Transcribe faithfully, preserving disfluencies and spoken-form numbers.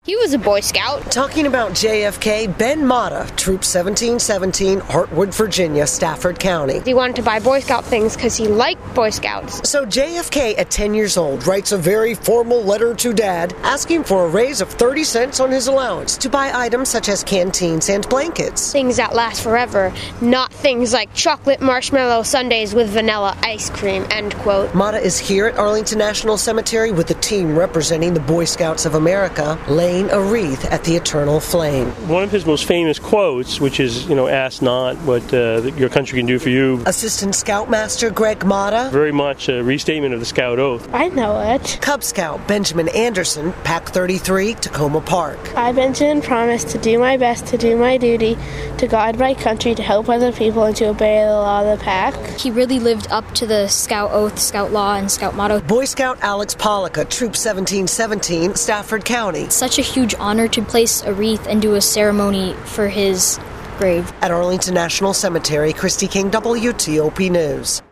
He was a Boy Scout. Talking about J F K, Ben Mata, Troop seventeen seventeen, Hartwood, Virginia, Stafford County. He wanted to buy Boy Scout things because he liked Boy Scouts. So J F K, at ten years old, writes a very formal letter to Dad asking for a raise of thirty cents on his allowance to buy items such as canteens and blankets. Things that last forever, not things like chocolate marshmallow sundaes with vanilla ice cream, end quote. Mata is here at Arlington National Cemetery with the team representing the Boy Scouts of America, laying a wreath at the eternal flame. One of his most famous quotes, which is, you know, ask not what uh, your country can do for you. Assistant Scoutmaster Greg Mata. Very much a restatement of the Scout Oath. I know it. Cub Scout Benjamin Anderson, Pac thirty-three, Tacoma Park. I, Benjamin, promise to do my best to do my duty, to guide my country, to help other people, and to obey the law of the pack. He really lived up to the Scout Oath, Scout Law, and Scout motto. Boy Scout Alex Pollica, Troop seventeen seventeen, Stafford County. Such a huge honor to place a wreath and do a ceremony for his grave. At Arlington National Cemetery, Christy King, W T O P News.